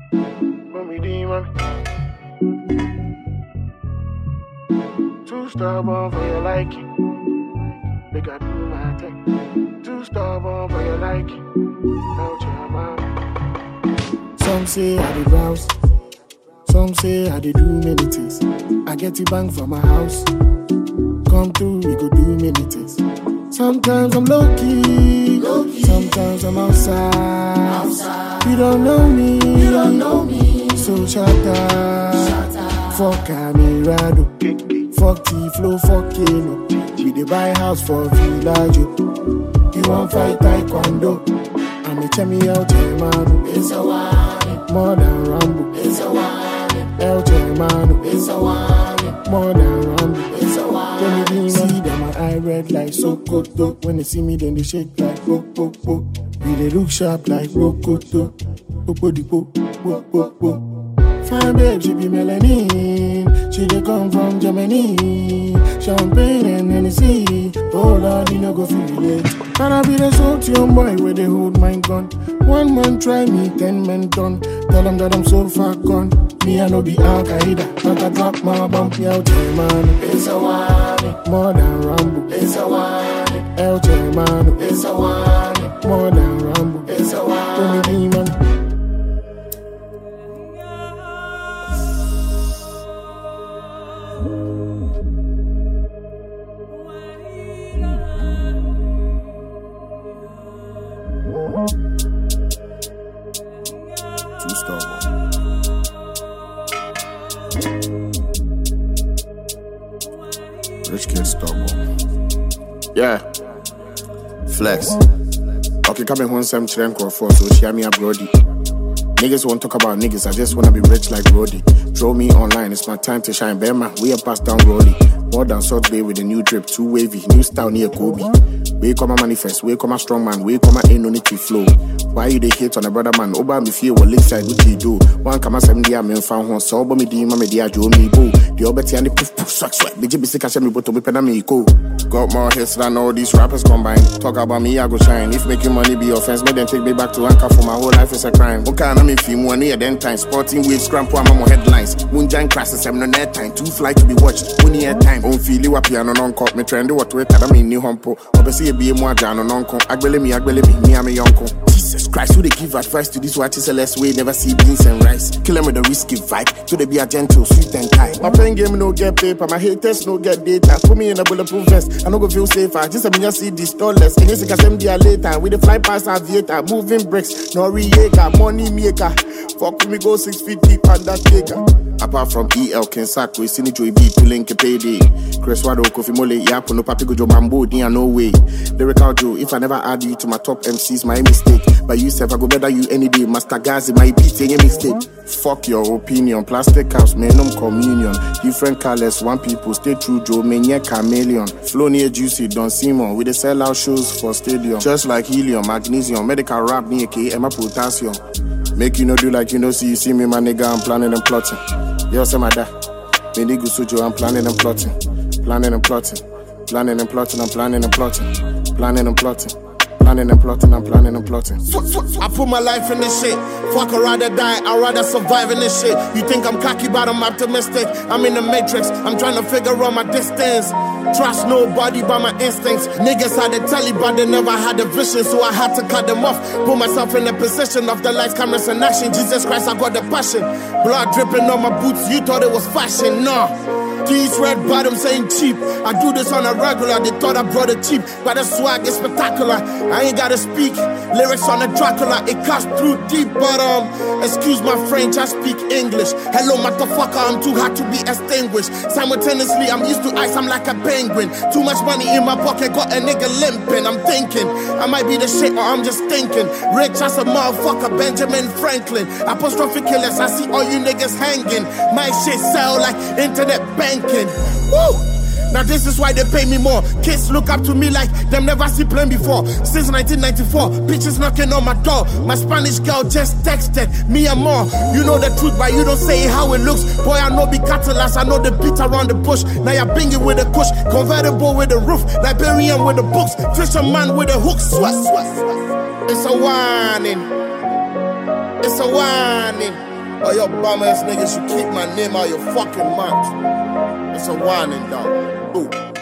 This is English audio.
Mommy demon. Too stubborn for your liking. Make I do my thing. Too stubborn for your liking. Out your mouth. Some say I did browse. Some say I did do many things. I get the bank from my house. Come through, we go do many things. Sometimes I'm low-key. Sometimes I'm outside. You don't know me. So shut up. Fuck Amirado. Fuck T-Flow, fuck Kano. We dey buy house for Villaggio. You won't fight Taekwondo. I'm a chemi El Germano. It's a one. More than Rambo. It's a one. El Germano. It's a one. More than Rambo. It's a one. When they see them, my eye red like Sokoto. When they see me, then they shake like po. We they look sharp like Rokoto. Po. Fine babe, she be melanin. She dey come from Germany. Champagne and Hennessy. Oh Lord, you no go feel it. And I be the salt young boy where they hold my gun. 1 man try me, 10 men done. Tell them that I'm so far gone. Me I no be Al Qaeda, but I drop my bump El Germano. It's a one. More than Rambo. It's a one. El Germano. It's a one. More than Rambo. It's a one. Tony Demon. Too stubborn. Rich kid stubborn. Yeah. Flex. Okay, come home some chenko for so share me a brody. Niggas won't talk about niggas, I just wanna be rich like Brody. Draw me online, it's my time to shine. Bema, we are passed down Rolly. More than Salt Bay with a new drip, too wavy, new style near Kobe. We come a manifest, we come a strong man, we come a inunity flow. Why you they hate on a brother man? Oba me fear what lakeside what you do. One come a 70 I mean found one so me di mama dia jo me boo. The obeti and the poof swag. BJ be sick as me boto me pena me go. Got more hits than all these rappers combined. Talk about me, I go shine. If making money be offense, me then take me back to Anchor for my whole life is a crime. Okay, I me feel money at then time. Sporting waves, cramp I'm on headlines. Moonshine crashes, I'm no net time. Too fly to be watched. Money at time. On feel you up piano non cop me trend what way I mean new humpo. Obviously be more jano non con. Agbele me, me I'm a yonko. Jesus Christ, who they give advice to this what is a less way, never see beans and rice. Kill them with a risky vibe, to they be a gentle, sweet and kind. My playing game no get paper, my haters no get data. Put me in a bulletproof vest, I no go feel safer. Just a me see this dollars, and yes, I can dia later. With the fly past aviator, moving bricks, no re-acre, money maker. Fuck with me go 6 feet deep undertaker. Apart from EL Kensak, we see Joy B to link a payday. Chris Wado, Kofi Mole, Yapo, no Papi Gojo Mambo, Dia no way. Lyrical Joe, if I never add you to my top MCs, my mistake. But you said I go better you any day. Master Gazi, my beat, any mistake. Fuck your opinion. Plastic house, menum communion. Different colors, one people. Stay true, Joe, menye chameleon. Flow near juicy, Don Simon. We dey sell out shows for stadium. Just like helium, magnesium, medical rap near K, Emma potassium. Make you no do like you know, see you see me, my nigga, I'm planning and plotting. Yo, say my dad. Me nigga Sujo, I'm planning and plotting. Planning and plotting. Planning and plotting, I'm planning and plotting. Planning and plotting. Planning and plotting, I'm planning and plotting. I put my life in this shit. Fuck, I'd rather die, I'd rather survive in this shit. You think I'm cocky, but I'm optimistic. I'm in the matrix, I'm trying to figure out my distance. Trust nobody by my instincts. Niggas had the telly, but they never had the vision, so I had to cut them off. Put myself in the position of the lights, cameras, and action. Jesus Christ, I got the passion. Blood dripping on my boots, you thought it was fashion, nah. These red bottoms ain't cheap. I do this on a regular. They thought I brought it cheap, but the swag is spectacular. I ain't gotta speak lyrics on a Dracula. It cuts through deep, but excuse my French, I speak English. Hello, motherfucker, I'm too hot to be extinguished. Simultaneously, I'm used to ice, I'm like a penguin. Too much money in my pocket, got a nigga limping. I'm thinking I might be the shit, or I'm just thinking. Rich as a motherfucker, Benjamin Franklin. Apostrophe killers, I see all you niggas hanging. My shit sell like internet banking. Woo! Now this is why they pay me more. Kids look up to me like them never see plane before. Since 1994, bitches knocking on my door. My Spanish girl just texted me and more. You know the truth, but you don't say how it looks. Boy, I know be catalyst, I know the beat around the bush. Now you're binging with a kush, convertible with a roof, Liberian with the books, fisherman with a hook. It's a warning. It's a warning. All your bum ass niggas should keep my name out your fucking mouth. It's a whining dog. Ooh.